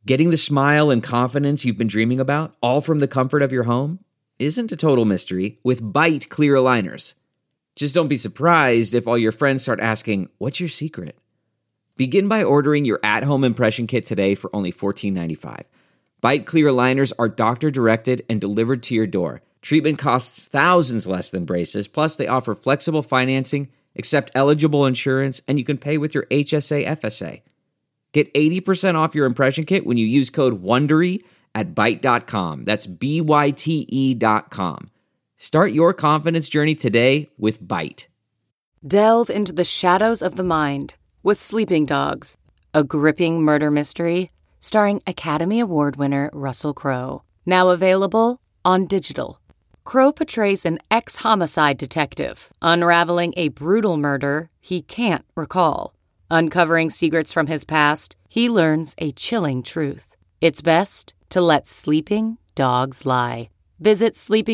Getting the smile and confidence you've been dreaming about, all from the comfort of your home, isn't a total mystery with Byte clear aligners. Just don't be surprised if all your friends start asking, "What's your secret?" Begin by ordering your at-home impression kit today for only $14.95. Byte clear aligners are doctor-directed and delivered to your door. Treatment costs thousands less than braces, plus they offer flexible financing, accept eligible insurance, and you can pay with your HSA FSA. Get 80% off your impression kit when you use code WONDERY at Byte.com. That's BYTE.com. Start your confidence journey today with Byte. Delve into the shadows of the mind with Sleeping Dogs, a gripping murder mystery starring Academy Award winner Russell Crowe. Now available on digital. Crowe portrays an ex-homicide detective unraveling a brutal murder he can't recall. Uncovering secrets from his past, he learns a chilling truth. It's best to let sleeping dogs lie. Visit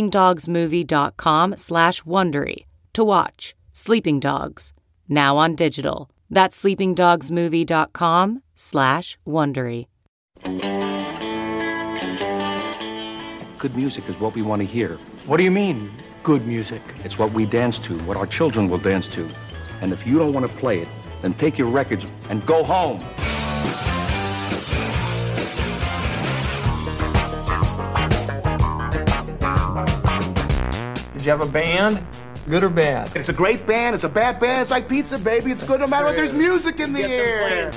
sleepingdogsmovie.com/Wondery to watch Sleeping Dogs, now on digital. That's sleepingdogsmovie.com/Wondery. Good music is what we want to hear. What do you mean, good music? It's what we dance to, what our children will dance to. And if you don't want to play it, then take your records and go home. Did you have a band? Good or bad? It's a great band, it's a bad band, it's like pizza, baby. It's good no matter what, there's music in the air.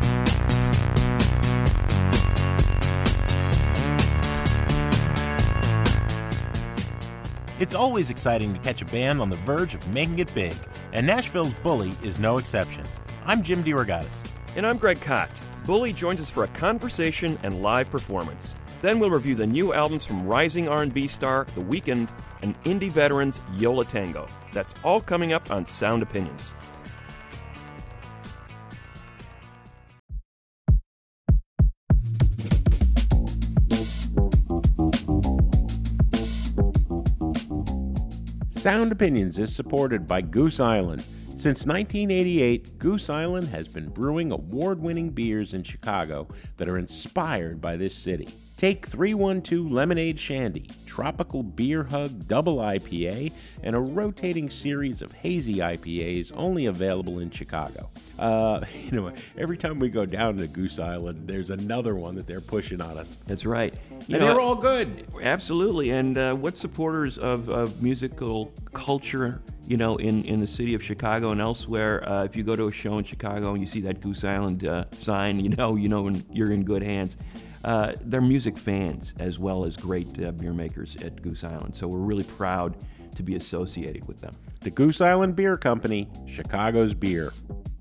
It's always exciting to catch a band on the verge of making it big, and Nashville's Bully is no exception. I'm Jim DeRogatis. And I'm Greg Kot. Bully joins us for a conversation and live performance. Then we'll review the new albums from rising R&B star The Weeknd and indie veterans Yo La Tengo. That's all coming up on Sound Opinions. Sound Opinions is supported by Goose Island. Since 1988, Goose Island has been brewing award-winning beers in Chicago that are inspired by this city. Take 312 Lemonade Shandy, Tropical Beer Hug Double IPA, and a rotating series of hazy IPAs only available in Chicago. Every time we go down to Goose Island, there's another one that they're pushing on us. That's right. They're all good. Absolutely. And what supporters of musical culture, in the city of Chicago and elsewhere, if you go to a show in Chicago and you see that Goose Island sign, you're in good hands. They're music fans as well as great beer makers at Goose Island. So we're really proud to be associated with them. The Goose Island Beer Company, Chicago's beer.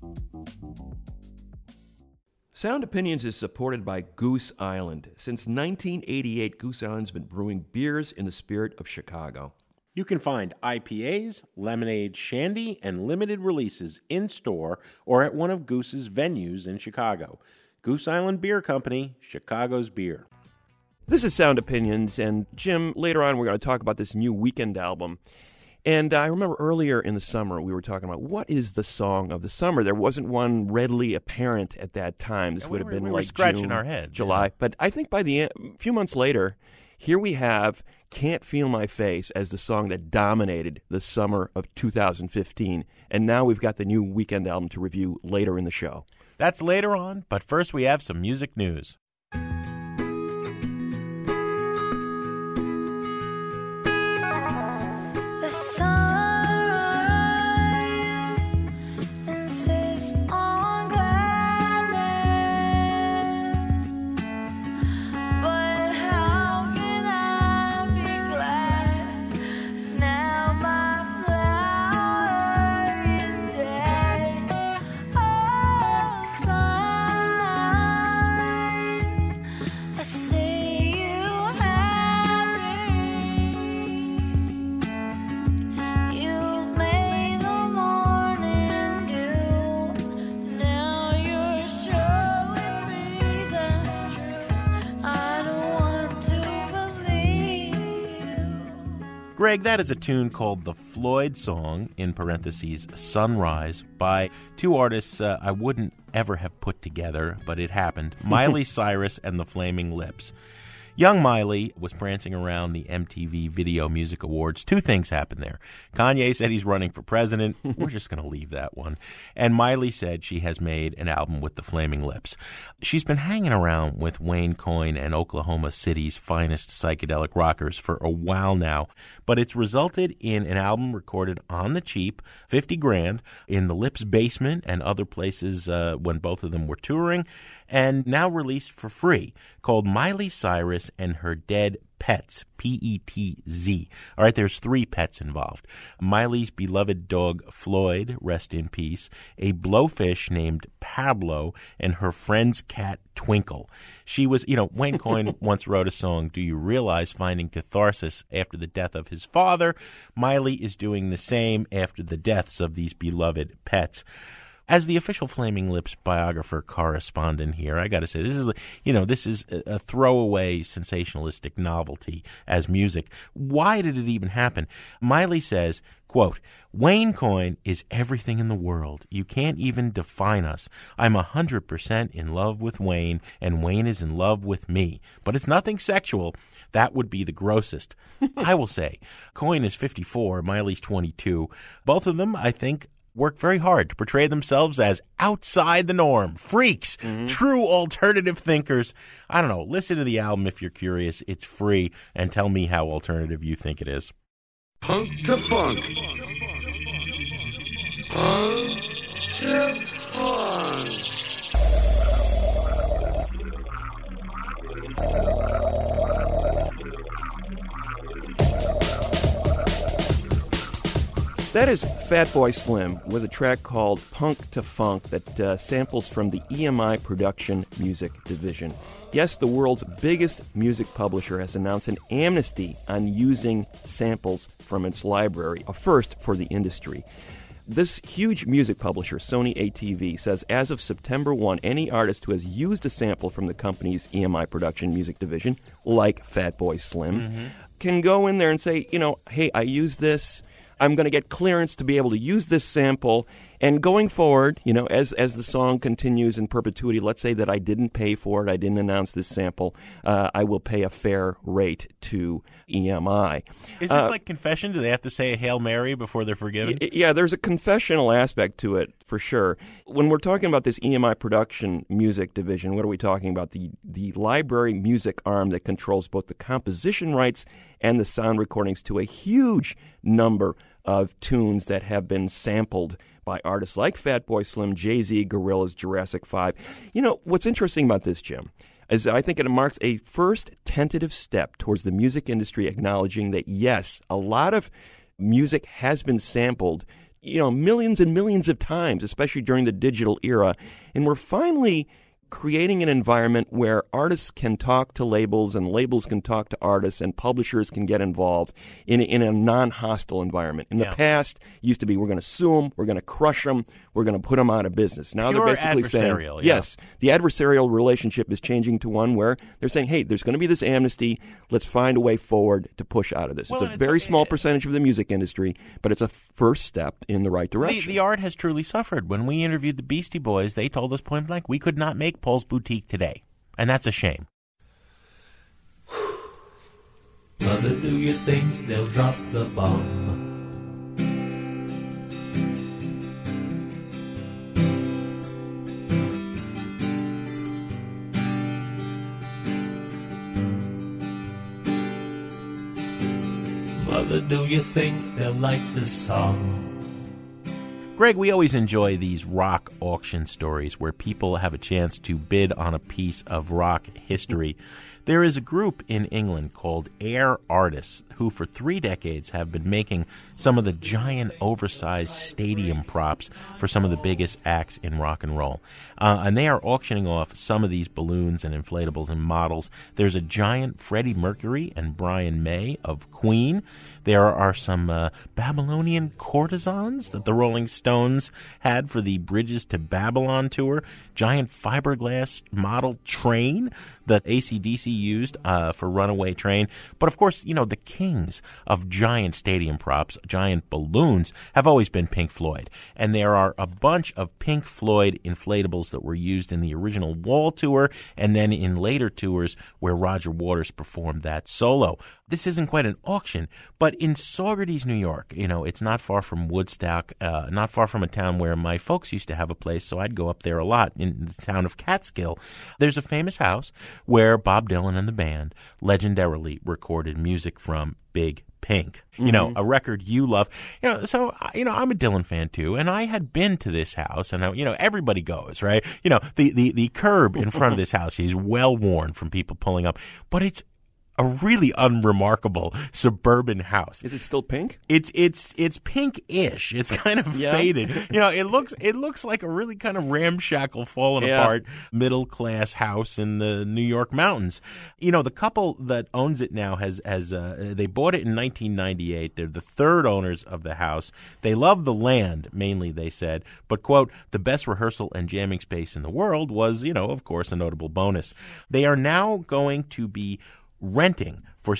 Sound Opinions is supported by Goose Island. Since 1988, Goose Island's been brewing beers in the spirit of Chicago. You can find IPAs, lemonade, shandy, and limited releases in-store or at one of Goose's venues in Chicago. Goose Island Beer Company, Chicago's beer. This is Sound Opinions, and Jim, later on we're going to talk about this new Weeknd album. And I remember earlier in the summer we were talking about what is the song of the summer. There wasn't one readily apparent at that time. This would have been like scratching June, our heads, July. Yeah. But I think by the end, a few months later, here we have Can't Feel My Face as the song that dominated the summer of 2015. And now we've got the new Weeknd album to review later in the show. That's later on, but first we have some music news. The sunrise insists on gladness, but how can I be glad now my flower is dead? Oh, sunshine, I see you happy. You've made the morning dew. Now you're showing me the truth. I don't want to believe you. Greg, that is a tune called The Floyd Song, in parentheses, Sunrise, by two artists I wouldn't ever have put together, but it happened. Miley Cyrus and the Flaming Lips. Young Miley was prancing around the MTV Video Music Awards. Two things happened there. Kanye said he's running for president. We're just going to leave that one. And Miley said she has made an album with the Flaming Lips. She's been hanging around with Wayne Coyne and Oklahoma City's finest psychedelic rockers for a while now, but it's resulted in an album recorded on the cheap, $50,000, in the Lips basement and other places when both of them were touring, and now released for free, called Miley Cyrus and Her Dead Pets, P-E-T-Z. All right, there's 3 pets involved. Miley's beloved dog, Floyd, rest in peace, a blowfish named Pablo, and her friend's cat, Twinkle. She was, Wayne Coyne once wrote a song, Do You Realize, finding catharsis after the death of his father. Miley is doing the same after the deaths of these beloved pets. As the official Flaming Lips biographer correspondent here, I got to say, this is a throwaway sensationalistic novelty as music. Why did it even happen? Miley says, quote, Wayne Coyne is everything in the world. You can't even define us. I'm 100% in love with Wayne, and Wayne is in love with me. But it's nothing sexual. That would be the grossest. I will say, Coyne is 54, Miley's 22. Both of them, I think, work very hard to portray themselves as outside the norm, freaks, true alternative thinkers. I don't know. Listen to the album if you're curious. It's free, and tell me how alternative you think it is. Punk to funk. Punk to funk. That is Fatboy Slim with a track called Punk to Funk that samples from the EMI Production Music Division. Yes, the world's biggest music publisher has announced an amnesty on using samples from its library, a first for the industry. This huge music publisher, Sony ATV, says as of September 1, any artist who has used a sample from the company's EMI Production Music Division, like Fatboy Slim, can go in there and say, hey, I used this. I'm going to get clearance to be able to use this sample. And going forward, as the song continues in perpetuity, let's say that I didn't pay for it, I didn't announce this sample, I will pay a fair rate to EMI. Is this like confession? Do they have to say a Hail Mary before they're forgiven? Yeah, there's a confessional aspect to it, for sure. When we're talking about this EMI Production Music Division, what are we talking about? The library music arm that controls both the composition rights and the sound recordings to a huge number of tunes that have been sampled by artists like Fatboy Slim, Jay-Z, Gorillaz, Jurassic 5. What's interesting about this, Jim, is that I think it marks a first tentative step towards the music industry acknowledging that, yes, a lot of music has been sampled, millions and millions of times, especially during the digital era, and we're finally creating an environment where artists can talk to labels and labels can talk to artists and publishers can get involved in a non-hostile environment. In the past, it used to be we're going to sue them, we're going to crush them, we're going to put them out of business. Now Pure they're basically saying, yes, the adversarial relationship is changing to one where they're saying, hey, there's going to be this amnesty, let's find a way forward to push out of this. Well, it's a very small percentage of the music industry, but it's a first step in the right direction. The art has truly suffered. When we interviewed the Beastie Boys, they told us point blank, we could not make Paul's Boutique today. And that's a shame. Mother, do you think they'll drop the bomb? Mother, do you think they'll like this song? Greg, we always enjoy these rock auction stories where people have a chance to bid on a piece of rock history. There is a group in England called Air Artists who for 3 decades have been making some of the giant oversized stadium props for some of the biggest acts in rock and roll. And they are auctioning off some of these balloons and inflatables and models. There's a giant Freddie Mercury and Brian May of Queen. There are some Babylonian courtesans that the Rolling Stones had for the Bridges to Babylon tour. Giant fiberglass model train that AC/DC see used for Runaway Train. But, of course, the kings of giant stadium props, giant balloons, have always been Pink Floyd. And there are a bunch of Pink Floyd inflatables that were used in the original Wall tour and then in later tours where Roger Waters performed that solo. This isn't quite an auction, but in Saugerties, New York, it's not far from Woodstock, not far from a town where my folks used to have a place, so I'd go up there a lot, in the town of Catskill. There's a famous house where Bob Dylan and the band legendarily recorded music from Big Pink, a record you love. So I'm a Dylan fan too, and I had been to this house, and everybody goes, right? The curb in front of this house is well worn from people pulling up, but it's a really unremarkable suburban house. Is it still pink? It's pink-ish. It's kind of faded. It looks like a really kind of ramshackle, fallen apart middle class house in the New York mountains. The couple that owns it now has they bought it in 1998. They're the third owners of the house. They love the land mainly, they said, but quote, the best rehearsal and jamming space in the world was, of course, a notable bonus. They are now going to be renting for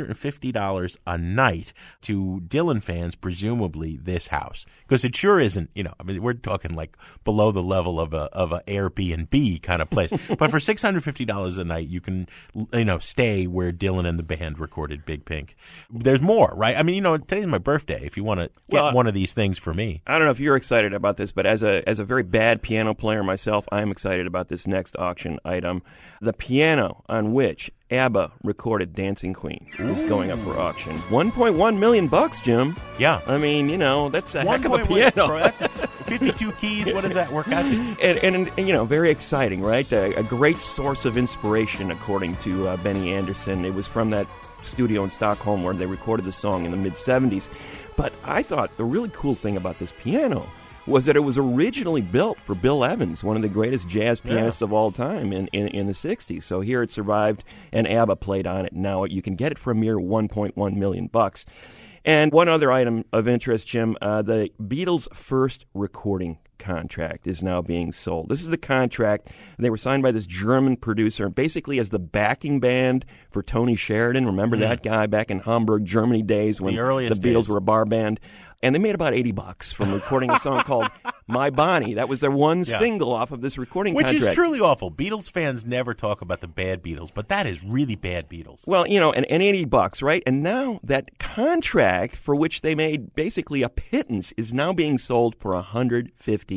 $650 a night to Dylan fans, presumably this house, because it sure isn't. We're talking like below the level of a Airbnb kind of place. But for $650 a night, you can stay where Dylan and the band recorded Big Pink. There's more, right? Today's my birthday. If you want to get one of these things for me, I don't know if you're excited about this, but as a very bad piano player myself, I'm excited about this next auction item. The piano on which ABBA recorded Dancing Queen is going up for auction. $1.1 million, Jim. Yeah. That's a heck of a piano. That's 52 keys. What does that work out to? And very exciting, right? A great source of inspiration, according to Benny Anderson. It was from that studio in Stockholm where they recorded the song in the mid-'70s. But I thought the really cool thing about this piano was that it was originally built for Bill Evans, one of the greatest jazz pianists of all time in the 60s. So here it survived, and ABBA played on it. Now you can get it for a mere $1.1 million. And one other item of interest, Jim, the Beatles' first recording contract is now being sold. This is the contract. They were signed by this German producer, basically as the backing band for Tony Sheridan. Remember that guy back in Hamburg, Germany days when the Beatles were a bar band? And they made about $80 from recording a song called My Bonnie. That was their one single off of this recording contract. Which is truly awful. Beatles fans never talk about the bad Beatles, but that is really bad Beatles. Well, and $80, right? And now that contract for which they made basically a pittance is now being sold for $150,000.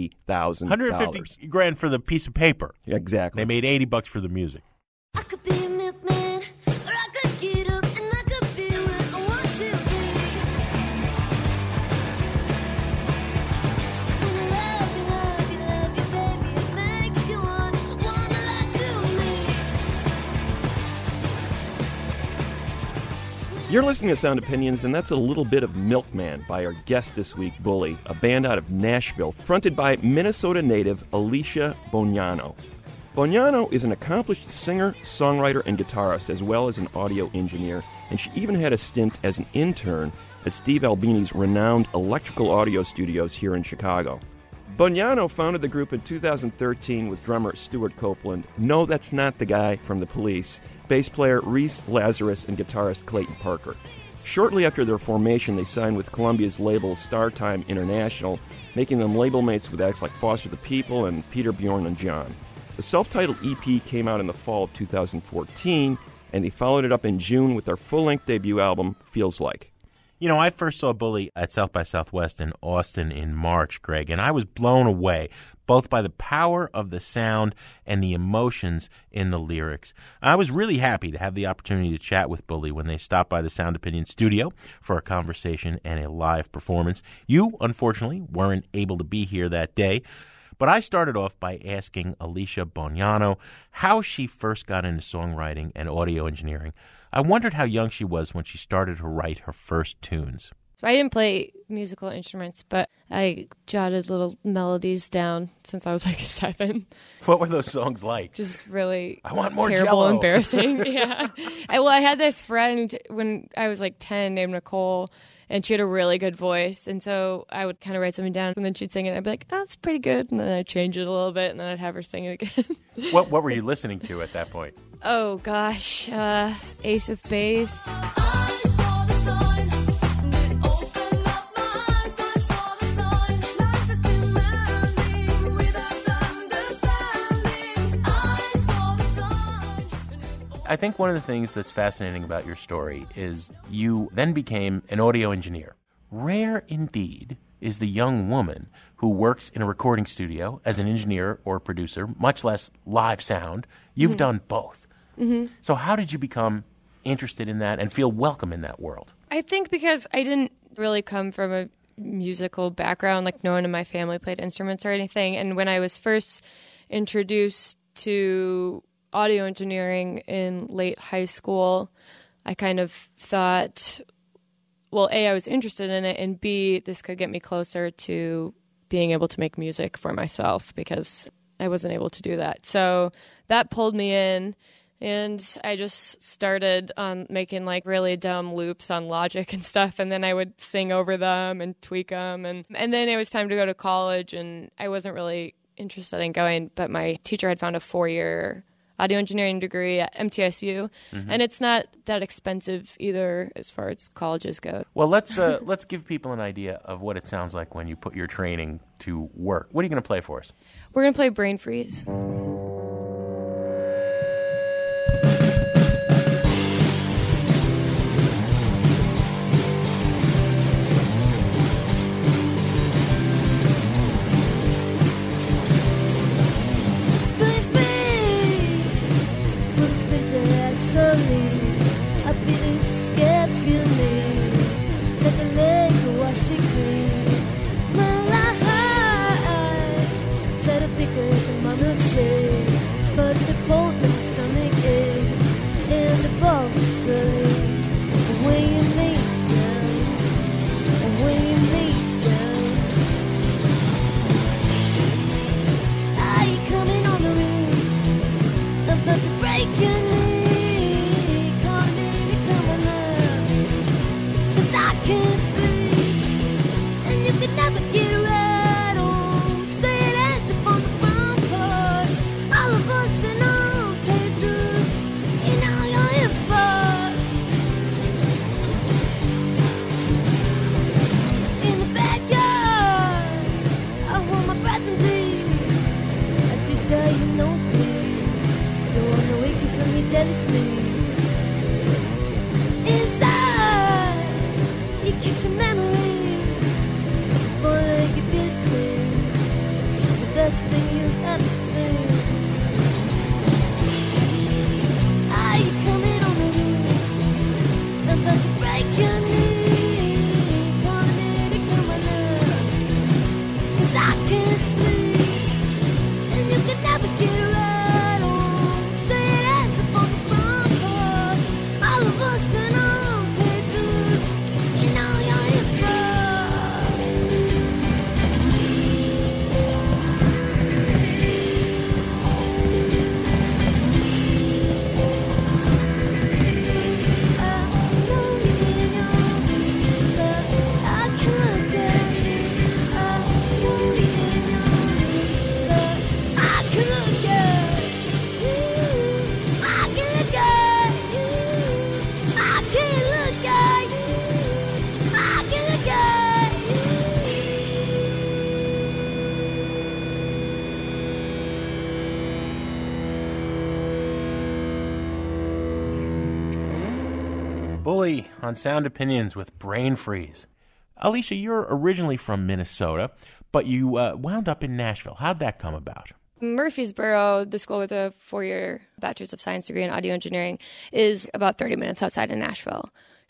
$150,000 for the piece of paper. Exactly. They made $80 for the music. I could be a milkman, or I could get up and I could be what I want to be. When I love you, baby, it makes you wanna lie to me. You're listening to Sound Opinions, and that's a little bit of Milkman by our guest this week, Bully, a band out of Nashville, fronted by Minnesota native Alicia Bognanno. Bognanno is an accomplished singer, songwriter, and guitarist, as well as an audio engineer, and she even had a stint as an intern at Steve Albini's renowned Electrical Audio Studios here in Chicago. Bognanno founded the group in 2013 with drummer Stuart Copeland. No, that's not the guy from The Police. Bass player Reese Lazarus and guitarist Clayton Parker. Shortly after their formation, they signed with Columbia's label StarTime International, making them label mates with acts like Foster the People and Peter, Bjorn, and John. The self-titled EP came out in the fall of 2014, and they followed it up in June with their full-length debut album, Feels Like. I first saw Bully at South by Southwest in Austin in March, Greg, and I was blown away, both by the power of the sound and the emotions in the lyrics. I was really happy to have the opportunity to chat with Bully when they stopped by the Sound Opinion studio for a conversation and a live performance. You, unfortunately, weren't able to be here that day. But I started off by asking Alicia Bognanno how she first got into songwriting and audio engineering. I wondered how young she was when she started to write her first tunes. I didn't play musical instruments, but I jotted little melodies down since I was like 7. What were those songs like? Just really I want more terrible, Jell-O. Embarrassing. Yeah. I had this friend when I was like 10 named Nicole, And she had a really good voice. And so I would kind of write something down, and then she'd sing it. And I'd be like, oh, that's pretty good. And then I'd change it a little bit, and then I'd have her sing it again. What were you listening to at that point? Oh, gosh. Ace of Base. I think one of the things that's fascinating about your story is you then became an audio engineer. Rare indeed is the young woman who works in a recording studio as an engineer or producer, much less live sound. You've done both. Mm-hmm. So how did you become interested in that and feel welcome in that world? I think because I didn't really come from a musical background, like no one in my family played instruments or anything. And when I was first introduced to audio engineering in late high school, I kind of thought, well, A, I was interested in it, and B, this could get me closer to being able to make music for myself because I wasn't able to do that. So that pulled me in, and I just started on making like really dumb loops on Logic and stuff, and then I would sing over them and tweak them. And then it was time to go to college, and I wasn't really interested in going, but my teacher had found a 4-year audio engineering degree at MTSU, and it's not that expensive either as far as colleges go. Well, let's give people an idea of what it sounds like when you put your training to work. What are you going to play for us? We're going to play Brain Freeze. Bully on Sound Opinions with Brain Freeze. Alicia, you're originally from Minnesota, but you wound up in Nashville. How'd that come about? Murfreesboro, the school with a 4-year Bachelor's of Science degree in audio engineering, is about 30 minutes outside of Nashville.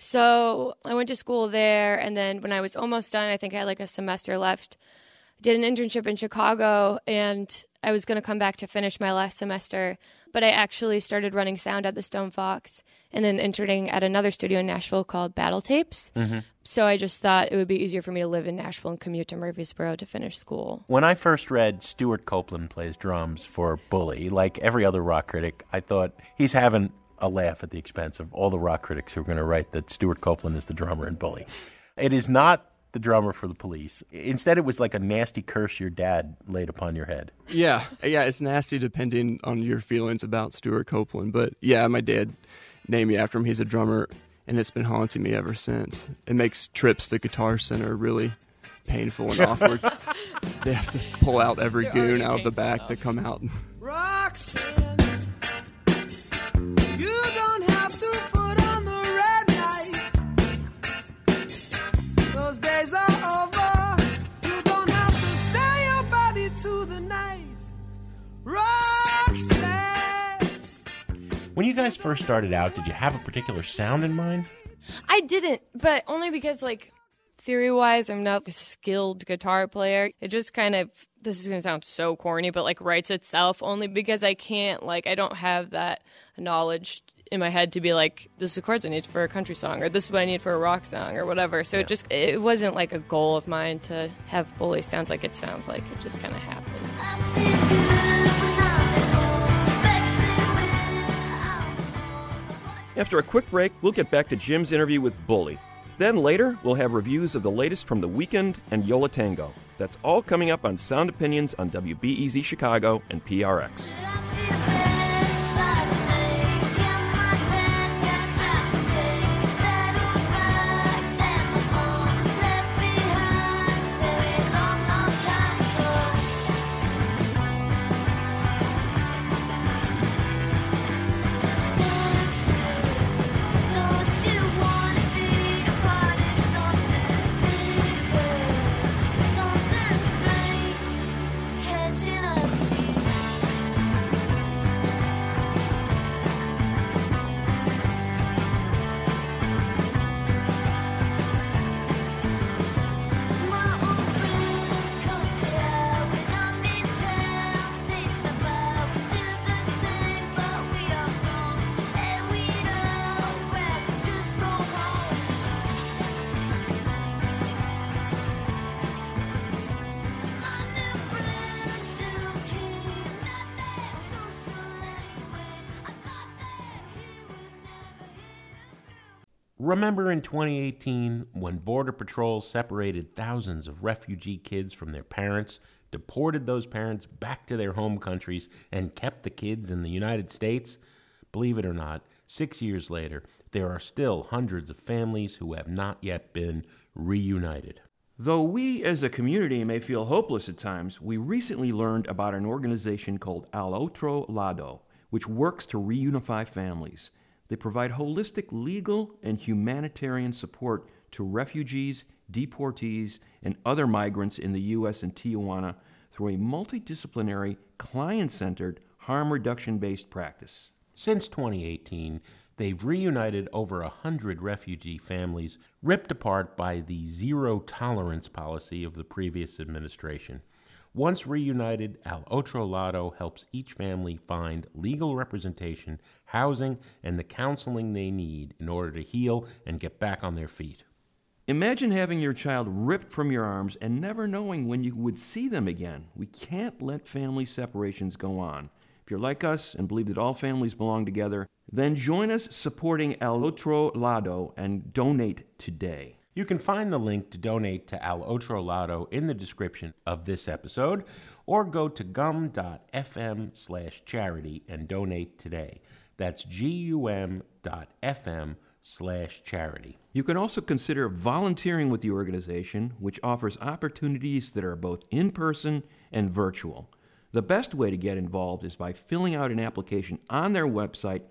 So I went to school there, and then when I was almost done, I think I had like a semester left, did an internship in Chicago, and I was going to come back to finish my last semester, but I actually started running sound at the Stone Fox and then interning at another studio in Nashville called Battle Tapes. Mm-hmm. So I just thought it would be easier for me to live in Nashville and commute to Murfreesboro to finish school. When I first read Stuart Copeland plays drums for Bully, like every other rock critic, I thought he's having a laugh at the expense of all the rock critics who are going to write that Stuart Copeland is the drummer in Bully. It is not the drummer for the Police. Instead, it was like a nasty curse your dad laid upon your head. Yeah, it's nasty depending on your feelings about Stuart Copeland. But yeah, my dad named me after him. He's a drummer, and it's been haunting me ever since. It makes trips to Guitar Center really painful and awkward. They have to pull out every goon out of the back to come out. Roxanne, you don't have to put on the red light. Those days are over. You don't have to sell your body to the night. Roxanne. When you guys first started out, did you have a particular sound in mind? I didn't, but only because, like, theory-wise, I'm not a skilled guitar player. It just kind of, this is going to sound so corny, but, like, writes itself only because I can't, like, I don't have that knowledge in my head to be like, this is the chords I need for a country song, or this is what I need for a rock song, or whatever. So it wasn't, like, a goal of mine to have Bully sounds like it sounds like. It just kind of happened. After a quick break, we'll get back to Jim's interview with Bully. Then later, we'll have reviews of the latest from The Weeknd and Yo La Tengo. That's all coming up on Sound Opinions on WBEZ Chicago and PRX. Remember in 2018 when Border Patrol separated thousands of refugee kids from their parents, deported those parents back to their home countries, and kept the kids in the United States? Believe it or not, 6 years later, there are still hundreds of families who have not yet been reunited. Though we as a community may feel hopeless at times, we recently learned about an organization called Al Otro Lado, which works to reunify families. They provide holistic legal and humanitarian support to refugees, deportees, and other migrants in the U.S. and Tijuana through a multidisciplinary, client-centered, harm reduction-based practice. Since 2018, they've reunited over 100 refugee families ripped apart by the zero-tolerance policy of the previous administration. Once reunited, Al Otro Lado helps each family find legal representation, housing, and the counseling they need in order to heal and get back on their feet. Imagine having your child ripped from your arms and never knowing when you would see them again. We can't let family separations go on. If you're like us and believe that all families belong together, then join us supporting Al Otro Lado and donate today. You can find the link to donate to Al Otro Lado in the description of this episode, or go to gum.fm/charity and donate today. That's gum.fm/charity. You can also consider volunteering with the organization, which offers opportunities that are both in-person and virtual. The best way to get involved is by filling out an application on their website,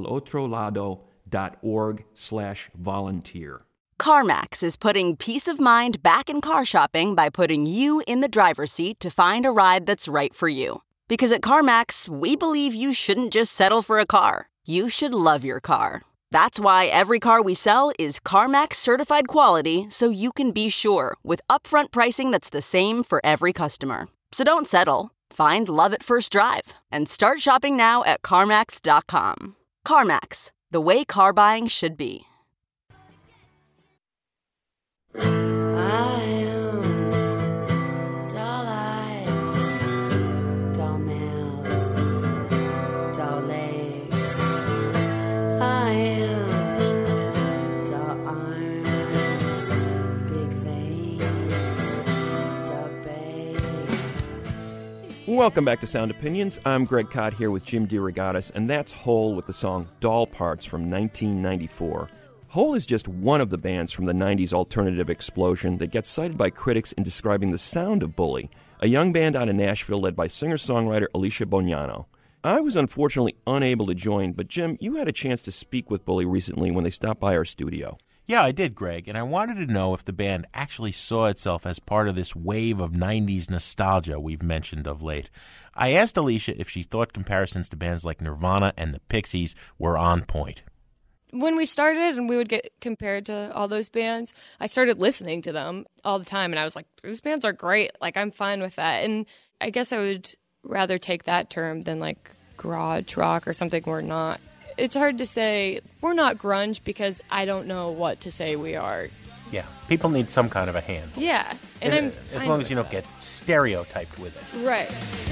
alotrolado.org/volunteer. CarMax is putting peace of mind back in car shopping by putting you in the driver's seat to find a ride that's right for you. Because at CarMax, we believe you shouldn't just settle for a car. You should love your car. That's why every car we sell is CarMax certified quality, so you can be sure with upfront pricing that's the same for every customer. So don't settle. Find love at first drive and start shopping now at CarMax.com. CarMax, the way car buying should be. I am doll eyes, doll mouth, doll legs. I am doll arms, Welcome back to Sound Opinions. I'm Greg Cott here with Jim DeRogatis, and that's Hole with the song Doll Parts from 1994. Hole is just one of the bands from the 90s alternative explosion that gets cited by critics in describing the sound of Bully, a young band out of Nashville led by singer-songwriter Alicia Bognanno. I was unfortunately unable to join, but Jim, you had a chance to speak with Bully recently when they stopped by our studio. Yeah, I did, Greg, and I wanted to know if the band actually saw itself as part of this wave of 90s nostalgia we've mentioned of late. I asked Alicia if she thought comparisons to bands like Nirvana and the Pixies were on point. When we started and we would get compared to all those bands, I started listening to them all the time, and I was like, those bands are great. Like, I'm fine with that. And I guess I would rather take that term than, like, garage rock or something we're not. It's hard to say we're not grunge because I don't know what to say we are. Yeah, people need some kind of a hand. Yeah, and I'm as long as you don't get stereotyped with it. Right.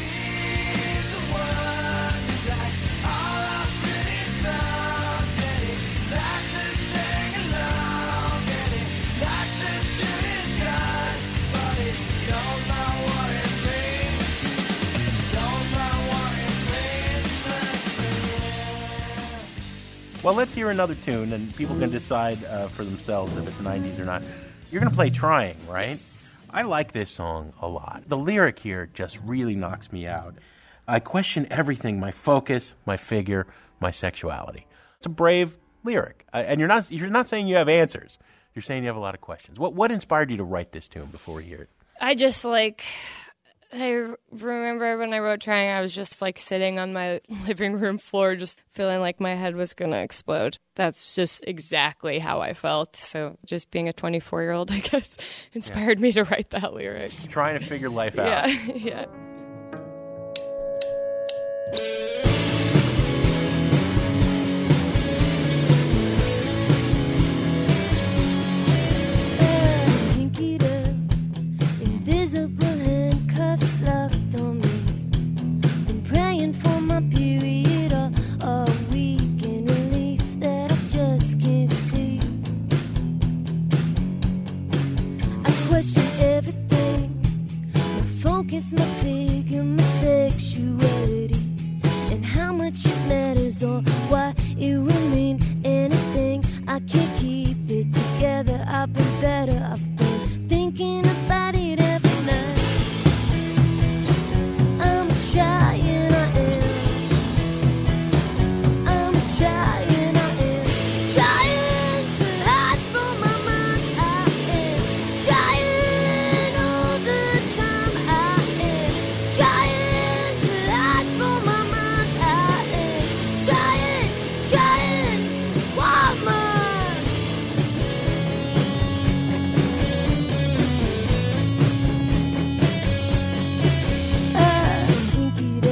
Well, let's hear another tune, and people can decide for themselves if it's 90s or not. You're going to play Trying, right? I like this song a lot. The lyric here just really knocks me out. I question everything, my focus, my figure, my sexuality. It's a brave lyric. And you're not saying you have answers. You're saying you have a lot of questions. What inspired you to write this tune before we hear it? I remember when I wrote Trying, I was just like sitting on my living room floor, just feeling like my head was going to explode. That's just exactly how I felt. So just being a 24-year-old, I guess, inspired me to write that lyric. Just trying to figure life out. Yeah.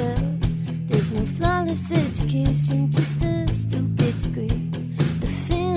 Education, just a stupid degree. The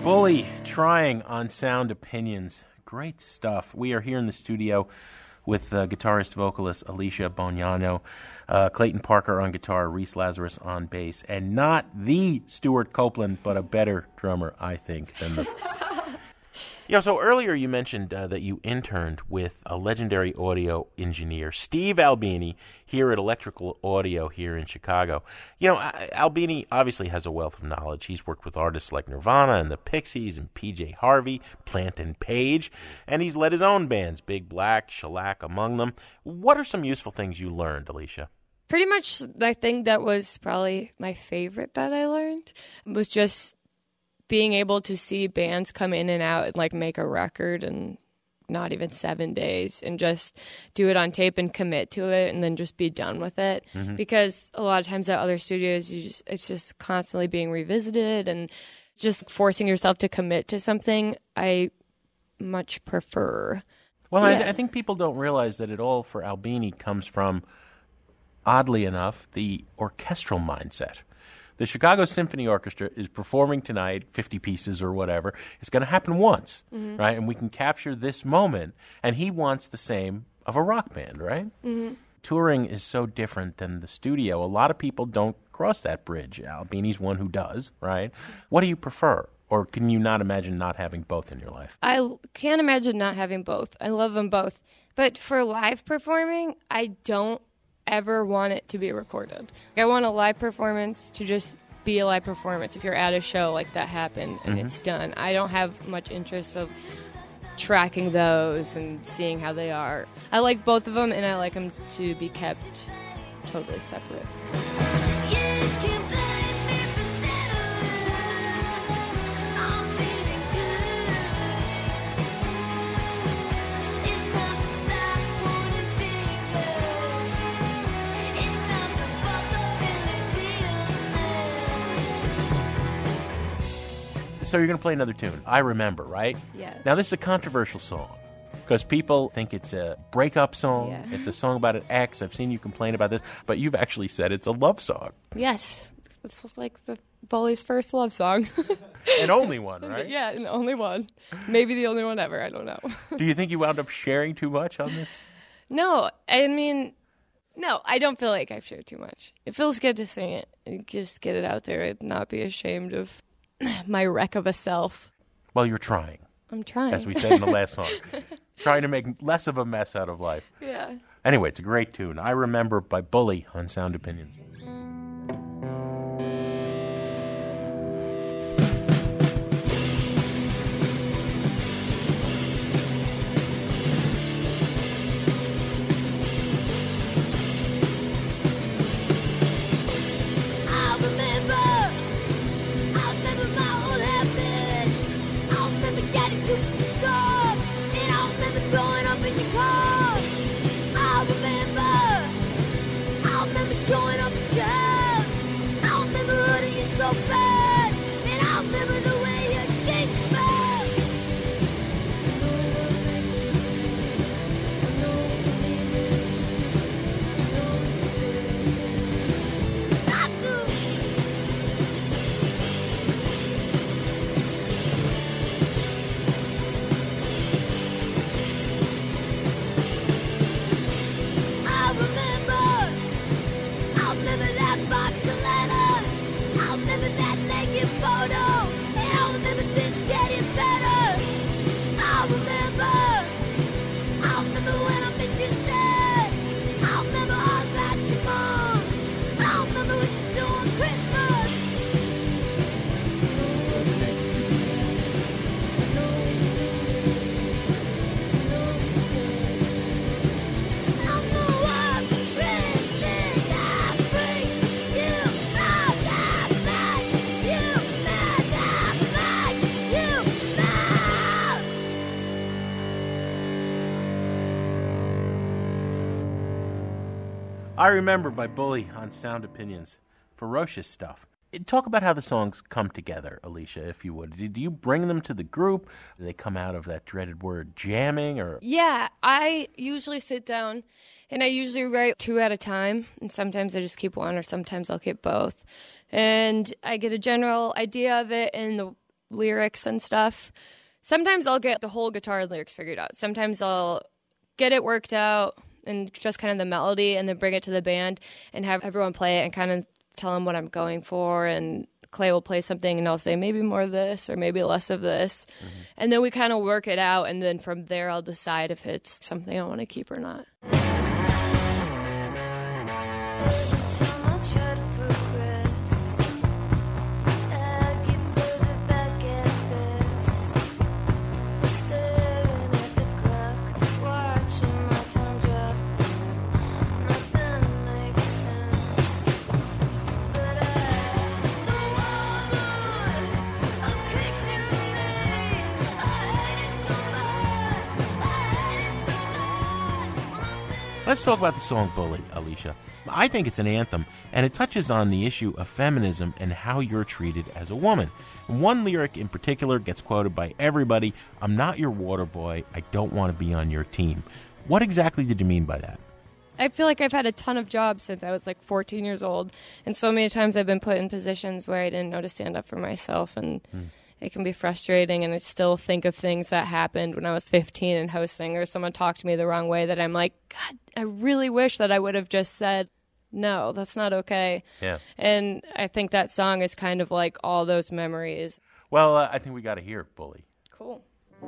Bully trying on Sound Opinions. Great stuff. We are here in the studio with guitarist, vocalist Alicia Bognanno, Clayton Parker on guitar, Reese Lazarus on bass, and not the Stuart Copeland, but a better drummer, I think, than the... So earlier you mentioned that you interned with a legendary audio engineer, Steve Albini, here at Electrical Audio here in Chicago. Albini obviously has a wealth of knowledge. He's worked with artists like Nirvana and the Pixies and PJ Harvey, Plant and Page, and he's led his own bands, Big Black, Shellac among them. What are some useful things you learned, Alicia? Pretty much, I think that was probably my favorite that I learned, was just being able to see bands come in and out and like make a record in not even 7 days and just do it on tape and commit to it and then just be done with it. Mm-hmm. Because a lot of times at other studios, it's just constantly being revisited and just forcing yourself to commit to something. I much prefer. Well, yeah. I think people don't realize that it all for Albini comes from, oddly enough, the orchestral mindset. The Chicago Symphony Orchestra is performing tonight, 50 pieces or whatever. It's going to happen once, mm-hmm. right? And we can capture this moment. And he wants the same of a rock band, right? Mm-hmm. Touring is so different than the studio. A lot of people don't cross that bridge. Albini's one who does, right? What do you prefer? Or can you not imagine not having both in your life? I can't imagine not having both. I love them both. But for live performing, I don't ever want it to be recorded. I want a live performance to just be a live performance. If you're at a show like that happened and mm-hmm. it's done, I don't have much interest of tracking those and seeing how they are. I like both of them, and I like them to be kept totally separate. So you're going to play another tune. I Remember, right? Yes. Now, this is a controversial song because people think it's a breakup song. Yeah. It's a song about an ex. I've seen you complain about this, but you've actually said it's a love song. Yes. It's like the Bully's first love song. And only one, right? Yeah, and only one. Maybe the only one ever. I don't know. Do you think you wound up sharing too much on this? No. I mean, no, I don't feel like I've shared too much. It feels good to sing it and just get it out there and not be ashamed of my wreck of a self. Well, you're trying. I'm trying. As we said in the last song. Trying to make less of a mess out of life. Yeah. Anyway, it's a great tune. I Remember by Bully on Sound Opinions. I Remember by Bully on Sound Opinions. Ferocious stuff. Talk about how the songs come together, Alicia, if you would. Do you bring them to the group? Do they come out of that dreaded word jamming? Or Yeah, I usually sit down and I usually write 2 at a time. And sometimes I just keep one or sometimes I'll keep both. And I get a general idea of it, and the lyrics and stuff. Sometimes I'll get the whole guitar lyrics figured out. Sometimes I'll get it worked out and just kind of the melody and then bring it to the band and have everyone play it and kind of tell them what I'm going for. And Clay will play something and I'll say maybe more of this or maybe less of this. And then we kind of work it out. And then from there, I'll decide if it's something I want to keep or not. Let's talk about the song Bully, Alicia. I think it's an anthem, and it touches on the issue of feminism and how you're treated as a woman. One lyric in particular gets quoted by everybody: "I'm not your water boy, I don't want to be on your team." What exactly did you mean by that? I feel like I've had a ton of jobs since I was like 14 years old, and so many times I've been put in positions where I didn't know to stand up for myself, and it can be frustrating, and I still think of things that happened when I was 15 and hosting, or someone talked to me the wrong way that I'm like, God, I really wish that I would have just said, no, that's not okay. Yeah. And I think that song is kind of like all those memories. Well, I think we got to hear it, Bully. Cool.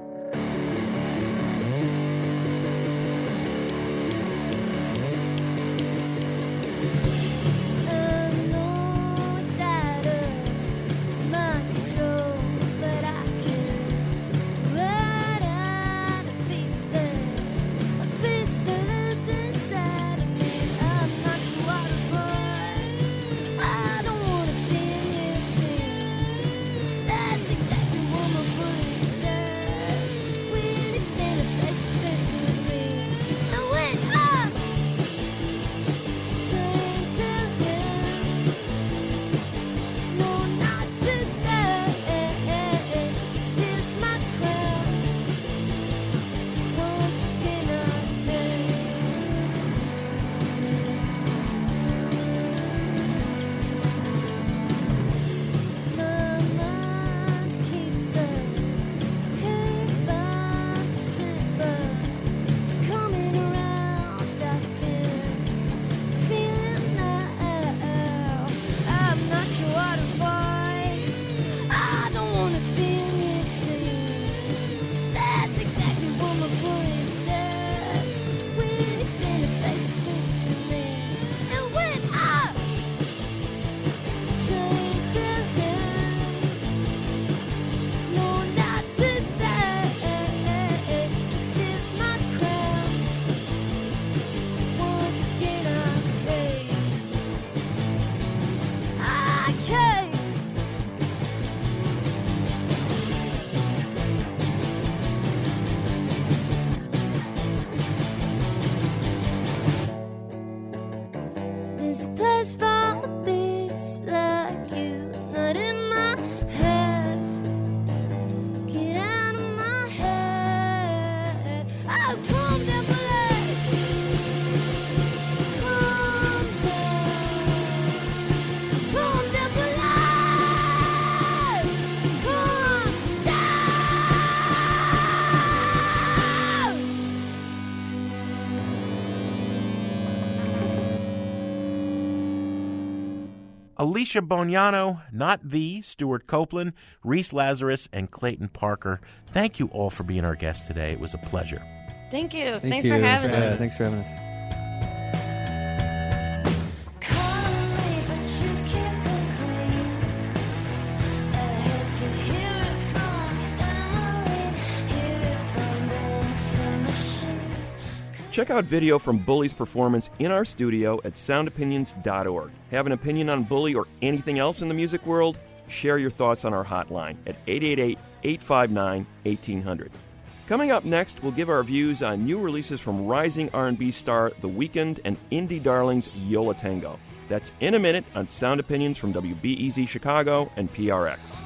Alicia Boniano, not the Stuart Copeland, Reese Lazarus, and Clayton Parker. Thank you all for being our guests today. It was a pleasure. Thank you. Thanks for having us. Thanks for having us. Check out video from Bully's performance in our studio at soundopinions.org. Have an opinion on Bully or anything else in the music world? Share your thoughts on our hotline at 888-859-1800. Coming up next, we'll give our views on new releases from rising R&B star The Weeknd and indie darlings Yo La Tengo. That's in a minute on Sound Opinions from WBEZ Chicago and PRX.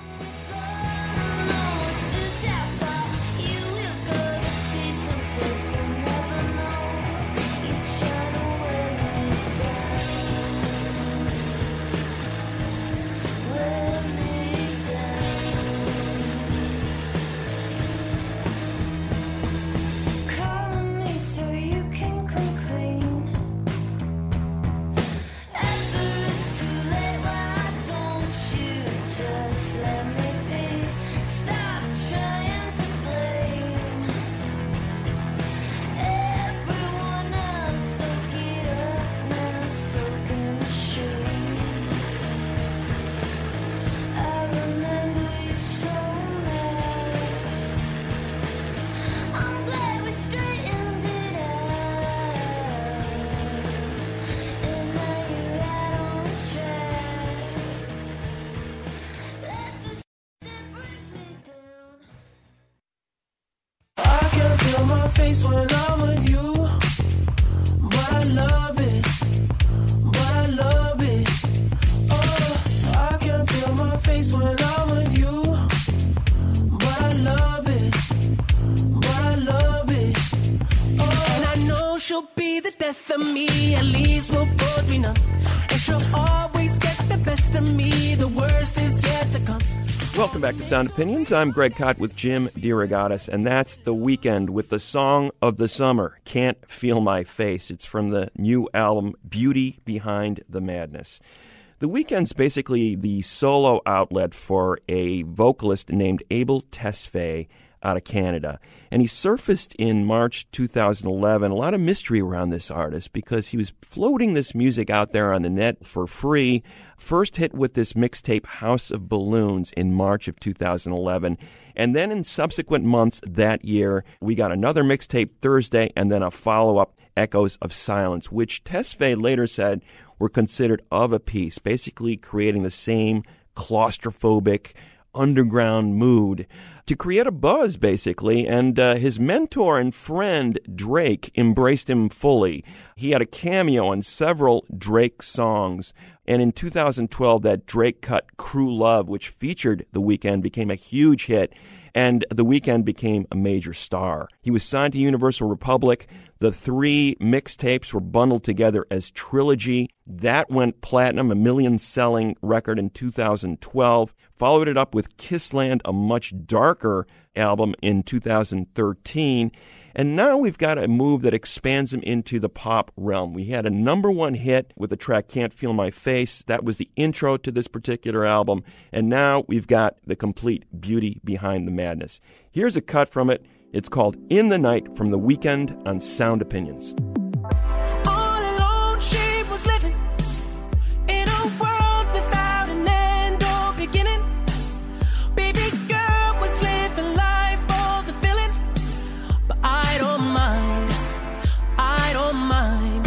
half of me, at least we'll both be numb. And she'll always get the best of me, the worst is yet to come. Welcome back to Sound Opinions. I'm Greg Kot with Jim DeRogatis, and that's The Weeknd with the song of the summer, Can't Feel My Face. It's from the new album, Beauty Behind the Madness. The Weeknd's basically the solo outlet for a vocalist named Abel Tesfaye out of Canada. And he surfaced in March 2011. A lot of mystery around this artist because he was floating this music out there on the net for free. First hit with this mixtape House of Balloons in March of 2011. And then in subsequent months that year, we got another mixtape Thursday and then a follow-up, Echoes of Silence, which Tesfaye later said were considered of a piece, basically creating the same claustrophobic underground mood to create a buzz, basically. And his mentor and friend, Drake, embraced him fully. He had a cameo on several Drake songs. And in 2012, that Drake cut Crew Love, which featured The Weeknd, became a huge hit. And The Weeknd became a major star. He was signed to Universal Republic. The 3 mixtapes were bundled together as Trilogy. That went platinum, a million-selling record in 2012. Followed it up with Kissland, a much darker album in 2013. And now we've got a move that expands him into the pop realm. We had a #1 hit with the track Can't Feel My Face. That was the intro to this particular album. And now we've got the complete Beauty Behind the Madness. Here's a cut from it. It's called In the Night from The Weeknd on Sound Opinions. All alone she was living in a world without an end or beginning. Baby girl was living life for the feeling. But I don't mind, I don't mind.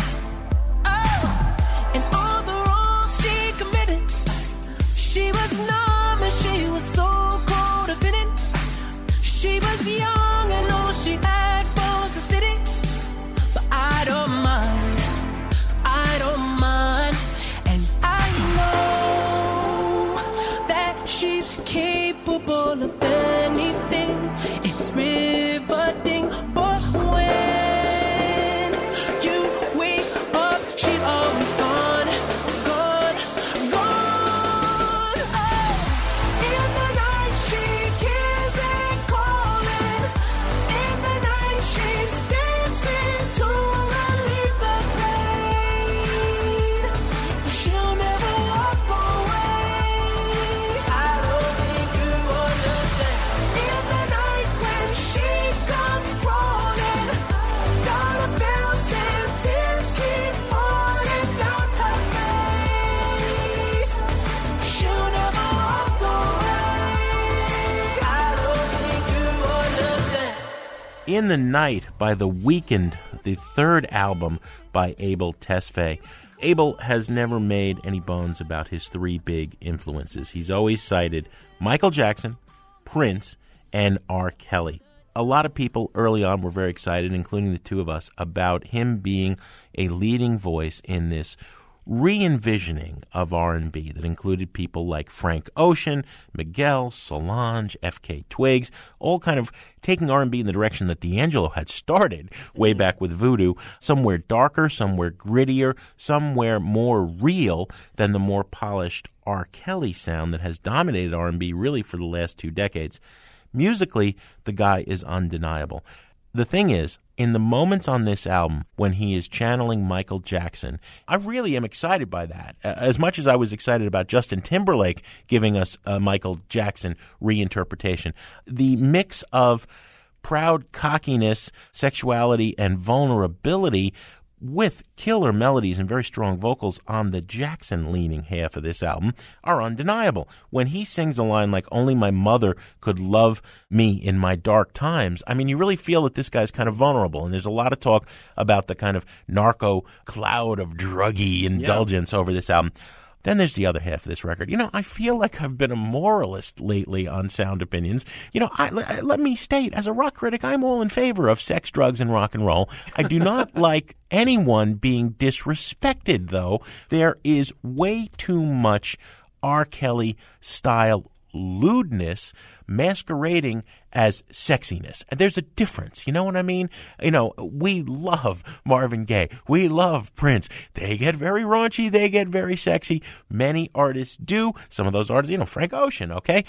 Oh, and all the wrongs she committed, she was numb and she was so codependent. She was young and all she had was the city. But I don't mind, I don't mind. And I know that she's capable of anything. It's riveting, but when you wake up, she's always gone, gone, gone. Oh, in the night she hears it calling. In the night she's dancing to relieve the pain. She'll never walk away. I don't think you understand. In the night when she comes crawling, dollar bills and tears keep falling down her face. She'll never walk away. I don't think you understand. In the Night by The Weeknd, the third album by Abel Tesfaye. Abel has never made any bones about his 3 big influences. He's always cited Michael Jackson, Prince, and R. Kelly. A lot of people early on were very excited, including the 2 of us, about him being a leading voice in this re-envisioning of R&B that included people like Frank Ocean, Miguel, Solange, F.K. Twigs, all kind of taking R&B in the direction that D'Angelo had started way back with Voodoo, somewhere darker, somewhere grittier, somewhere more real than the more polished R. Kelly sound that has dominated R&B really for the last 2 decades. Musically, the guy is undeniable. The thing is, in the moments on this album when he is channeling Michael Jackson, I really am excited by that. As much as I was excited about Justin Timberlake giving us a Michael Jackson reinterpretation, the mix of proud cockiness, sexuality, and vulnerability with killer melodies and very strong vocals on the Jackson-leaning half of this album are undeniable. When he sings a line like, "Only my mother could love me in my dark times," I mean, you really feel that this guy's kind of vulnerable, and there's a lot of talk about the kind of narco cloud of druggy indulgence over this album. Then there's the other half of this record. You know, I feel like I've been a moralist lately on Sound Opinions. You know, let me state, as a rock critic, I'm all in favor of sex, drugs, and rock and roll. I do not like anyone being disrespected, though. There is way too much R. Kelly style lewdness masquerading as sexiness. And there's a difference. You know what I mean? We love Marvin Gaye. We love Prince. They get very raunchy. They get very sexy. Many artists do. Some of those artists, Frank Ocean, okay?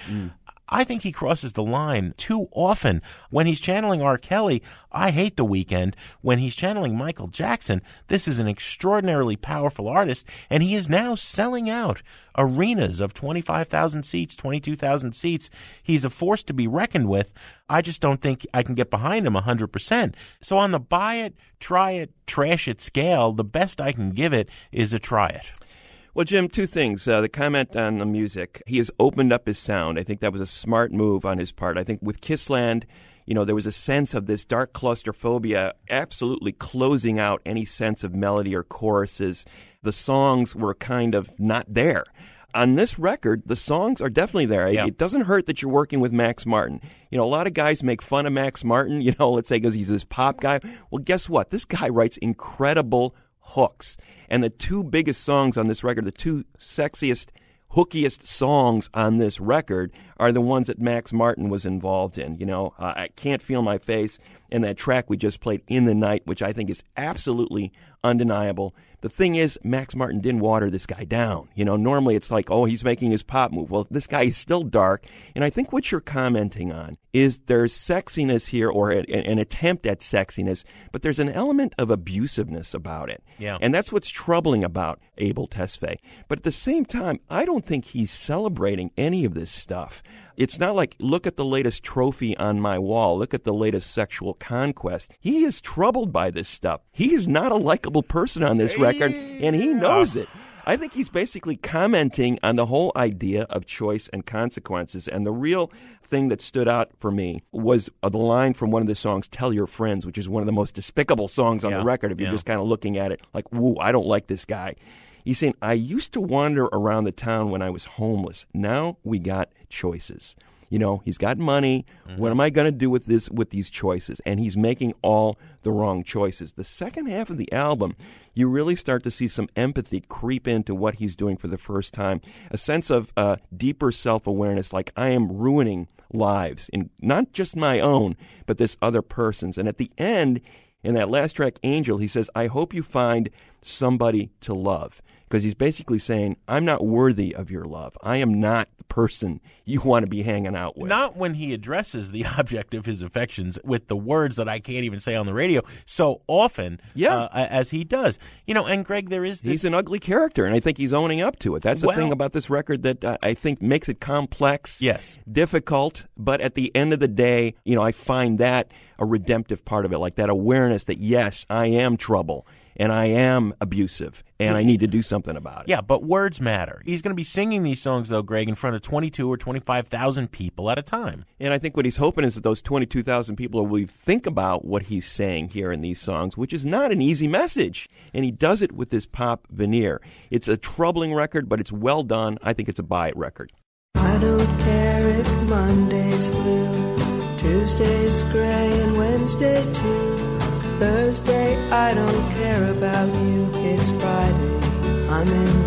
I think he crosses the line too often. When he's channeling R. Kelly, I hate The Weeknd. When he's channeling Michael Jackson, this is an extraordinarily powerful artist, and he is now selling out arenas of 25,000 seats, 22,000 seats. He's a force to be reckoned with. I just don't think I can get behind him 100%. So on the buy it, try it, trash it scale, the best I can give it is a try it. Well, Jim, two things. The comment on the music. He has opened up his sound. I think that was a smart move on his part. I think with Kissland, there was a sense of this dark claustrophobia absolutely closing out any sense of melody or choruses. The songs were kind of not there. On this record, the songs are definitely there. Yeah. It doesn't hurt that you're working with Max Martin. A lot of guys make fun of Max Martin, let's say because he's this pop guy. Well, guess what? This guy writes incredible hooks. And the two biggest songs on this record, the two sexiest, hookiest songs on this record are the ones that Max Martin was involved in. I Can't Feel My Face and that track we just played, In the Night, which I think is absolutely undeniable. The thing is, Max Martin didn't water this guy down. Normally it's like, oh, he's making his pop move. Well, this guy is still dark. And I think what you're commenting on is there's sexiness here, or an attempt at sexiness, but there's an element of abusiveness about it. Yeah. And that's what's troubling about Abel Tesfaye. But at the same time, I don't think he's celebrating any of this stuff. It's not like, look at the latest trophy on my wall. Look at the latest sexual conquest. He is troubled by this stuff. He is not a likable person on this record, and he knows it. I think he's basically commenting on the whole idea of choice and consequences. And the real thing that stood out for me was the line from one of the songs, Tell Your Friends, which is one of the most despicable songs on the record if you're just kind of looking at it like, woo, I don't like this guy. He's saying, I used to wander around the town when I was homeless. Now we got choices. He's got money. Mm-hmm. What am I going to do with these choices? And he's making all the wrong choices. The second half of the album, you really start to see some empathy creep into what he's doing for the first time. A sense of deeper self-awareness, like I am ruining lives, and not just my own, but this other person's. And at the end, in that last track, Angel, he says, I hope you find somebody to love. Because he's basically saying, I'm not worthy of your love. I am not the person you want to be hanging out with. Not when he addresses the object of his affections with the words that I can't even say on the radio so often as he does. And Greg, there is this... He's an ugly character, and I think he's owning up to it. That's the thing about this record that I think makes it complex, difficult, but at the end of the day, I find that a redemptive part of it, like that awareness that, yes, I am trouble. And I am abusive, and I need to do something about it. Yeah, but words matter. He's going to be singing these songs, though, Greg, in front of 22 or 25,000 people at a time. And I think what he's hoping is that those 22,000 people will think about what he's saying here in these songs, which is not an easy message. And he does it with this pop veneer. It's a troubling record, but it's well done. I think it's a buy-it record. I don't care if Monday's blue, Tuesday's gray, and Wednesday too. Thursday, I don't care about you. It's Friday, I'm in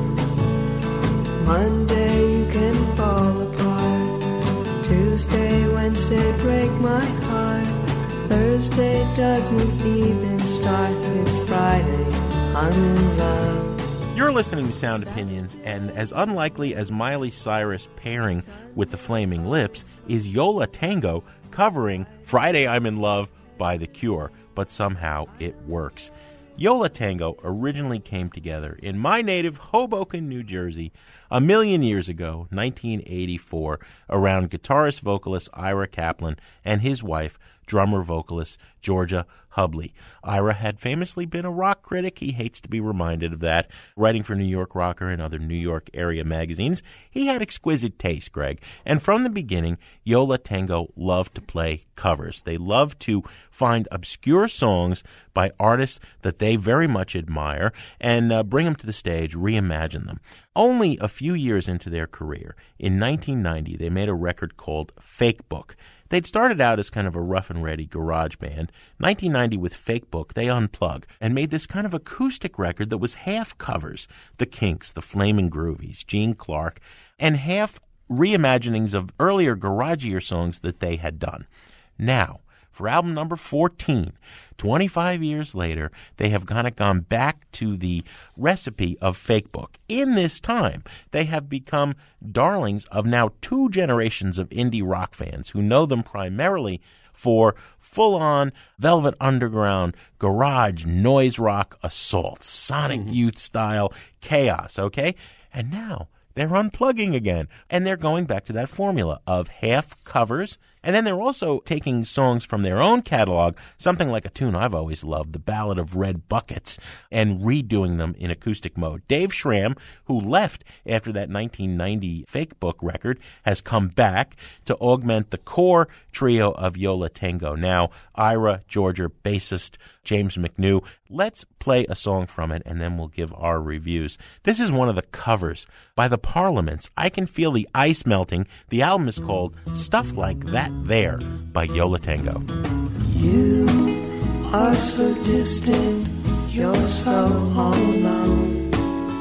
love. Monday, you can fall apart. Tuesday, Wednesday, break my heart. Thursday doesn't even start. It's Friday, I'm in love. You're listening to Sound Opinions, and as unlikely as Miley Cyrus pairing with the Flaming Lips is Yo La Tengo covering Friday I'm in Love by The Cure. But somehow it works. Yo La Tengo originally came together in my native Hoboken, New Jersey, a million years ago, 1984, around guitarist-vocalist Ira Kaplan and his wife, drummer-vocalist Georgia Hubley. Ira had famously been a rock critic. He hates to be reminded of that. Writing for New York Rocker and other New York area magazines, he had exquisite taste, Greg. And from the beginning, Yo La Tengo loved to play covers. They loved to find obscure songs by artists that they very much admire and bring them to the stage, reimagine them. Only a few years into their career, in 1990, they made a record called Fake Book. They'd started out as kind of a rough-and-ready garage band. 1990, with Fake Book, they unplugged and made this kind of acoustic record that was half covers, The Kinks, The Flamin' Groovies, Gene Clark, and half reimaginings of earlier garagier songs that they had done. Now, for album number 14, 25 years later, they have kind of gone back to the recipe of Fake Book. In this time, they have become darlings of now 2 generations of indie rock fans who know them primarily for full-on Velvet Underground, garage, noise rock assault, Sonic Youth-style chaos, okay? And now they're unplugging again, and they're going back to that formula of half covers, and then they're also taking songs from their own catalog, something like a tune I've always loved, The Ballad of Red Buckets, and redoing them in acoustic mode. Dave Schramm, who left after that 1990 Fake Book record, has come back to augment the core trio of Yo La Tengo. Now, Ira Georgia, bassist James McNew. Let's play a song from it, and then we'll give our reviews. This is one of the covers by the Parliaments. I Can Feel the Ice Melting. The album is called Stuff Like That There by Yo La Tengo. You are so distant, you're so all alone.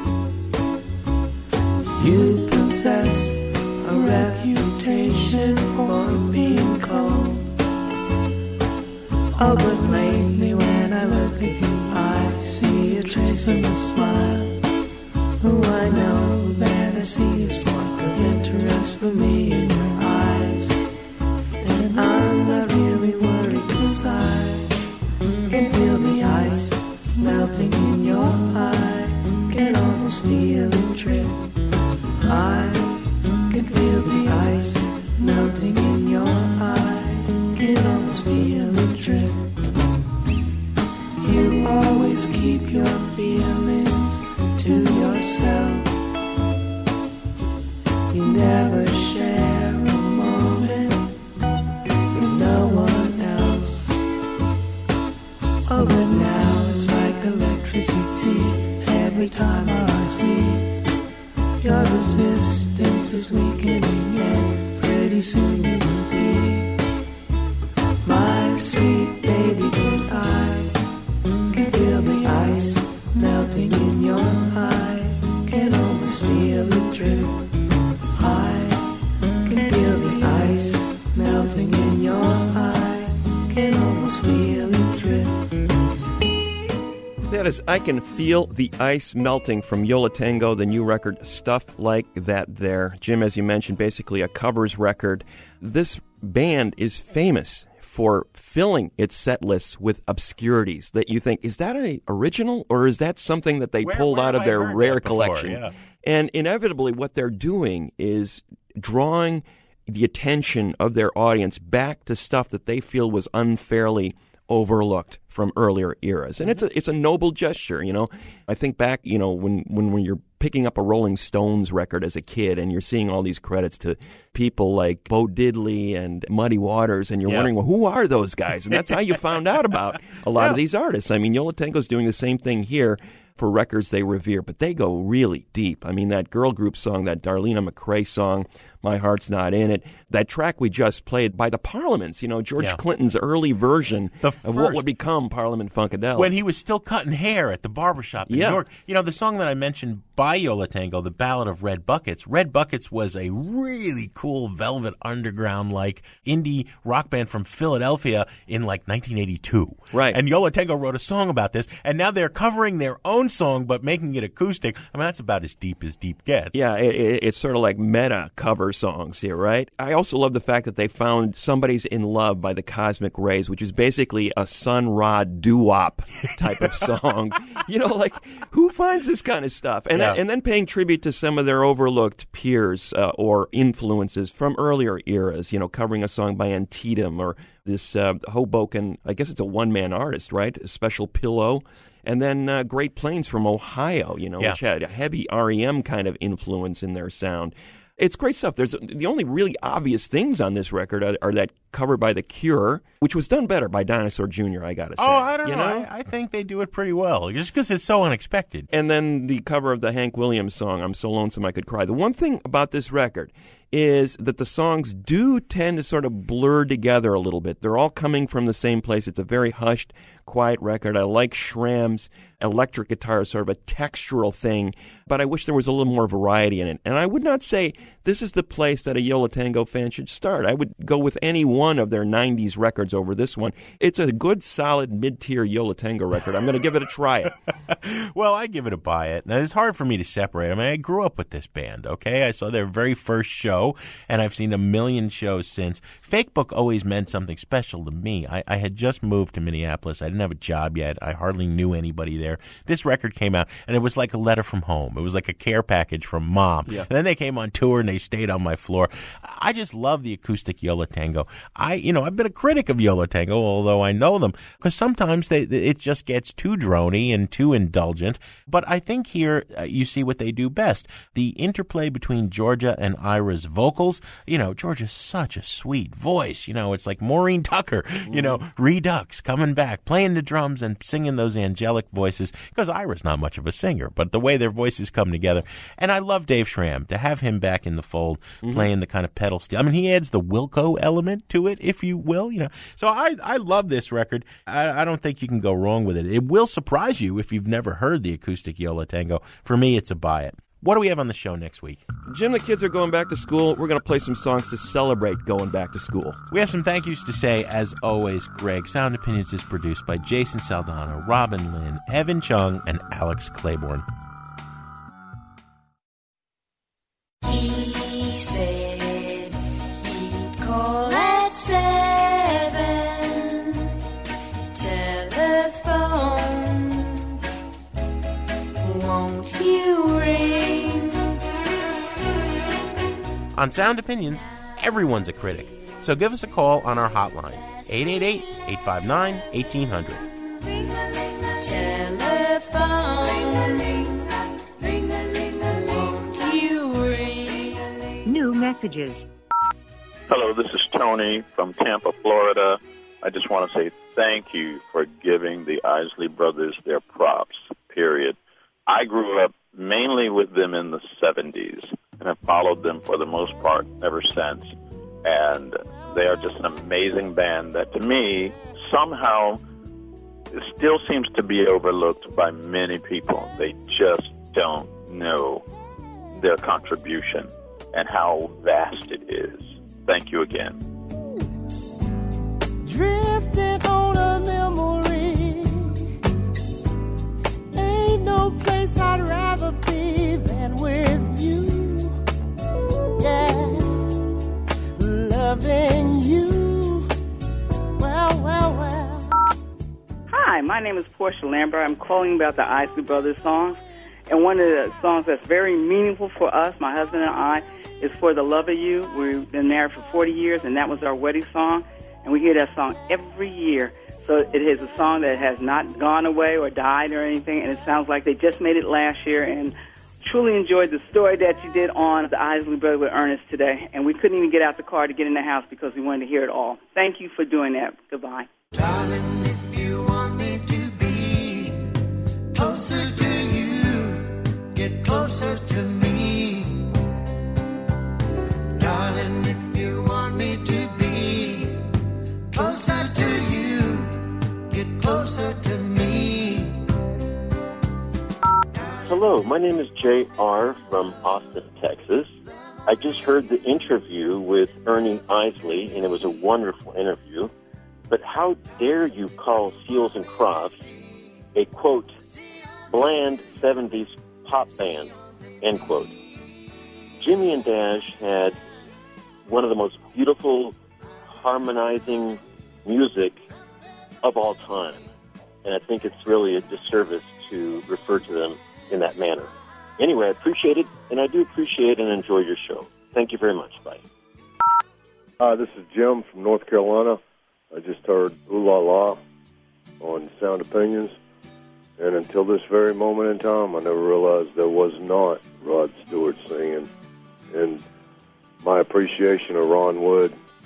You possess a reputation for being cold. Oh, but lately when I look at you, I see a trace of a smile. Oh, I know that I see a spark of interest for me in your eyes. And I'm not really worried 'cause I can feel the ice melting in your eye. Can almost feel it drip. I can feel the ice melting in your eye. Can almost feel it drip. You always keep your feelings to yourself. You never share a moment with no one else. Oh, but now it's like electricity every time our eyes meet. Your resistance is weakening and pretty soon you will be my sweet baby, 'cause I can feel the ice melting in your eye. Can almost feel it drip. I can feel the ice melting in your eye. Can almost feel it drip. That is I Can Feel the Ice Melting from Yo La Tengo, the new record, Stuff Like That There. Jim, as you mentioned, basically a covers record. This band is famous for filling its set lists with obscurities that you think, is that an original or is that something that they pulled out of their rare collection? Yeah. And inevitably what they're doing is drawing the attention of their audience back to stuff that they feel was unfairly overlooked from earlier eras. And it's a noble gesture, you know. I think back, you know, when you're picking up a Rolling Stones record as a kid and you're seeing all these credits to people like Bo Diddley and Muddy Waters, and you're wondering, well, who are those guys? And that's how you found out about a lot of these artists. I mean, Yo La Tengo's doing the same thing here for records they revere, but they go really deep. I mean, that girl group song, that Darlene McRae song, My Heart's Not In It, that track we just played by the Parliaments, you know, George Clinton's early version of what would become Parliament Funkadelic. When he was still cutting hair at the barbershop in New York. You know, the song that I mentioned by Yo La Tengo, The Ballad of Red Buckets. Red Buckets was a really cool Velvet Underground-like indie rock band from Philadelphia in like 1982. Right. And Yo La Tengo wrote a song about this, and now they're covering their own song but making it acoustic. I mean, that's about as deep gets. Yeah, it's sort of like meta cover songs here, right? I also love the fact that they found Somebody's in Love by the Cosmic Rays, which is basically a Sun Ra doo-wop type of song. You know, like, who finds this kind of stuff? And, and then paying tribute to some of their overlooked peers or influences from earlier eras, you know, covering a song by Antietam or this Hoboken, I guess it's a one-man artist, right? A Special Pillow. And then Great Plains from Ohio, you know, which had a heavy REM kind of influence in their sound. It's great stuff. There's the only really obvious things on this record are that cover by The Cure, which was done better by Dinosaur Jr., I gotta say. Oh, I don't you know. I think they do it pretty well, just because it's so unexpected. And then the cover of the Hank Williams song, I'm So Lonesome I Could Cry. The one thing about this record is that the songs do tend to sort of blur together a little bit. They're all coming from the same place. It's a very hushed, quiet record. I like Schramm's electric guitar, sort of a textural thing, but I wish there was a little more variety in it. And I would not say this is the place that a Yo La Tengo fan should start. I would go with any one of their 90s records over this one. It's a good, solid, mid-tier Yo La Tengo record. I'm going to give it a try. Well, I give it a buy it. Now, it's hard for me to separate. I mean, I grew up with this band, okay? I saw their very first show, and I've seen a million shows since. Fake Book always meant something special to me. I had just moved to Minneapolis. I didn't have a job yet. I hardly knew anybody there. This record came out, and it was like a letter from home. It was like a care package from Mom. Yeah. And then they came on tour, and they stayed on my floor. I just love the acoustic Yo La Tengo. I've been a critic of Yo La Tengo, although I know them, because sometimes it just gets too drony and too indulgent. But I think here you see what they do best. The interplay between Georgia and Ira's vocals. Georgia's such a sweet voice. It's like Maureen Tucker, Redux coming back, playing the drums and singing those angelic voices, because Ira's not much of a singer, but the way their voices come together. And I love Dave Schramm, to have him back in the fold, playing the kind of pedal steel. I mean, he adds the Wilco element to it, if you will, So I love this record. I don't think you can go wrong with it. It will surprise you if you've never heard the acoustic Yo La Tengo. For me, it's a buy it. What do we have on the show next week? Jim, the kids are going back to school. We're going to play some songs to celebrate going back to school. We have some thank yous to say, as always, Greg. Sound Opinions is produced by Jason Saldana, Robin Lynn, Evan Chung, and Alex Claiborne. He said he'd call at 7. Telephone, won't you ring? On Sound Opinions, everyone's a critic. So give us a call on our hotline, 888-859-1800. Telephone, won't you ring? New messages. Hello, this is Tony from Tampa, Florida. I just want to say thank you for giving the Isley Brothers their props, period. I grew up mainly with them in the 70s and have followed them for the most part ever since. And they are just an amazing band that, to me, somehow still seems to be overlooked by many people. They just don't know their contribution and how vast it is. Thank you again. Drifting on a memory. Ain't no place I'd rather be than with you. Yeah, loving you. Well. Hi, my name is Portia Lambert. I'm calling about the Isley Brothers songs. And one of the songs that's very meaningful for us, my husband and I, is For the Love of You. We've been married for 40 years, and that was our wedding song. And we hear that song every year. So it is a song that has not gone away or died or anything, and it sounds like they just made it last year. And truly enjoyed the story that you did on the Isley Brothers with Ernest today. And we couldn't even get out the car to get in the house because we wanted to hear it all. Thank you for doing that. Goodbye. Darling, if you want me to be closer to you, get closer to me. Darling, if you want me to be closer to you, get closer to me. Hello, my name is J.R. from Austin, Texas. I just heard the interview with Ernie Isley, and it was a wonderful interview. But how dare you call Seals and Crofts a, quote, bland 70s pop band, end quote. Jimmy and Dash had one of the most beautiful, harmonizing music of all time. And I think it's really a disservice to refer to them in that manner. Anyway, I appreciate it, and I do appreciate and enjoy your show. Thank you very much. Bye. Hi, this is Jim from North Carolina. I just heard Ooh La La on Sound Opinions, and until this very moment in time, I never realized there was not Rod Stewart singing. And my appreciation of Ron Wood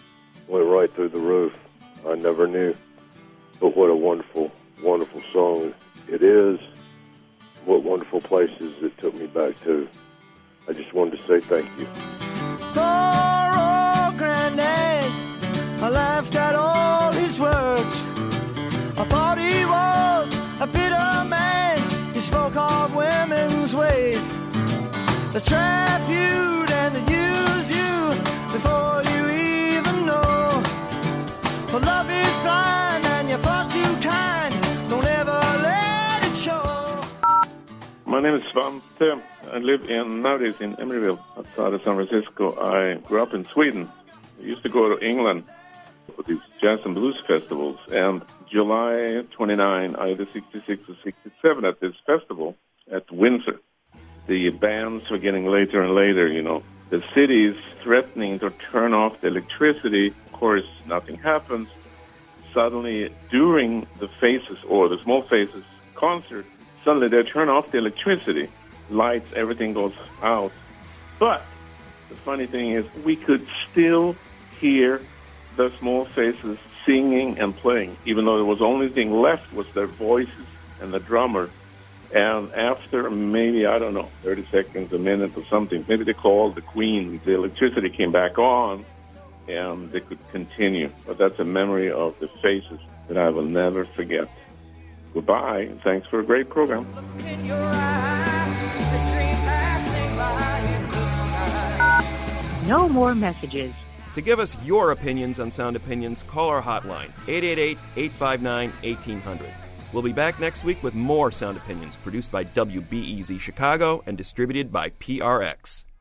went right through the roof. I never knew. But what a wonderful, wonderful song it is. What wonderful places it took me back to. I just wanted to say thank you. Poor old granddad, I laughed at all his words. I thought he was a bitter man. He spoke of women's ways. They trap you and they use you before you even know. For love is blind and you're far too kind. Don't ever let it show. My name is Svante. I live nowadays in Emeryville, outside of San Francisco. I grew up in Sweden. I used to go to England for these jazz and blues festivals. And July 29, either 66 or 67, at this festival at Windsor, the bands were getting later and later, you know. The city is threatening to turn off the electricity. Of course, nothing happens. Suddenly, during the Faces, or the Small Faces concert, suddenly they turn off the electricity. Lights, everything goes out. But the funny thing is, we could still hear the Small Faces singing and playing, even though there was only thing left was their voices and the drummer. And after maybe, I don't know, 30 seconds, a minute or something, maybe they called the Queen, the electricity came back on, and they could continue. But that's a memory of the Faces that I will never forget. Goodbye, and thanks for a great program. No more messages. To give us your opinions on Sound Opinions, call our hotline, 888-859-1800. We'll be back next week with more Sound Opinions, produced by WBEZ Chicago and distributed by PRX.